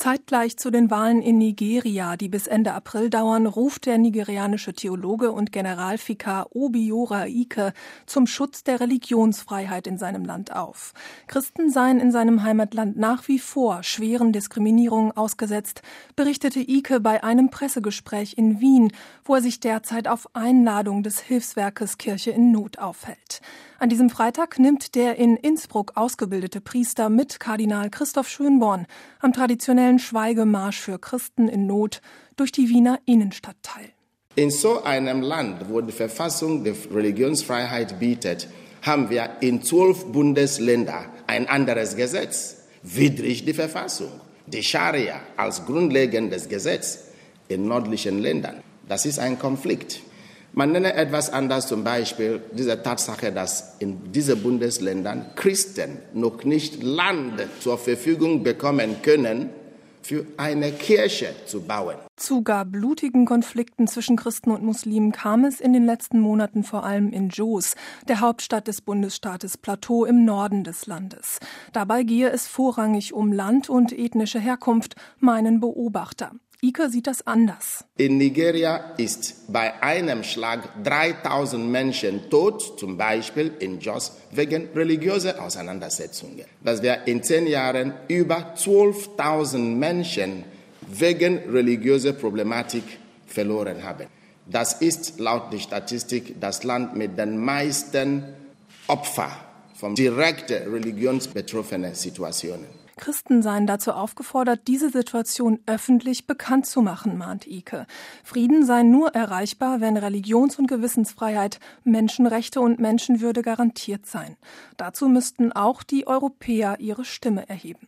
Zeitgleich zu den Wahlen in Nigeria, die bis Ende April dauern, ruft der nigerianische Theologe und Generalvikar Obiora Ike zum Schutz der Religionsfreiheit in seinem Land auf. Christen seien in seinem Heimatland nach wie vor schweren Diskriminierungen ausgesetzt, berichtete Ike bei einem Pressegespräch in Wien, wo er sich derzeit auf Einladung des Hilfswerkes Kirche in Not aufhält. An diesem Freitag nimmt der in Innsbruck ausgebildete Priester mit Kardinal Christoph Schönborn am traditionellen Schweigemarsch für Christen in Not durch die Wiener Innenstadt teil. In so einem Land, wo die Verfassung die Religionsfreiheit bietet, haben wir in 12 Bundesländern ein anderes Gesetz, widrig die Verfassung. Die Scharia als grundlegendes Gesetz in nördlichen Ländern. Das ist ein Konflikt. Man nenne etwas anders, zum Beispiel diese Tatsache, dass in diesen Bundesländern Christen noch nicht Land zur Verfügung bekommen können, für eine Kirche zu bauen. Zu gar blutigen Konflikten zwischen Christen und Muslimen kam es in den letzten Monaten vor allem in Jos, der Hauptstadt des Bundesstaates Plateau im Norden des Landes. Dabei gehe es vorrangig um Land und ethnische Herkunft, meinen Beobachter. Ike sieht das anders. In Nigeria ist bei einem Schlag 3000 Menschen tot, zum Beispiel in Jos, wegen religiöser Auseinandersetzungen. Dass wir in 10 Jahren über 12.000 Menschen wegen religiöser Problematik verloren haben. Das ist laut der Statistik das Land mit den meisten Opfern von direkten religionsbetroffenen Situationen. Christen seien dazu aufgefordert, diese Situation öffentlich bekannt zu machen, mahnt Ike. Frieden sei nur erreichbar, wenn Religions- und Gewissensfreiheit, Menschenrechte und Menschenwürde garantiert seien. Dazu müssten auch die Europäer ihre Stimme erheben.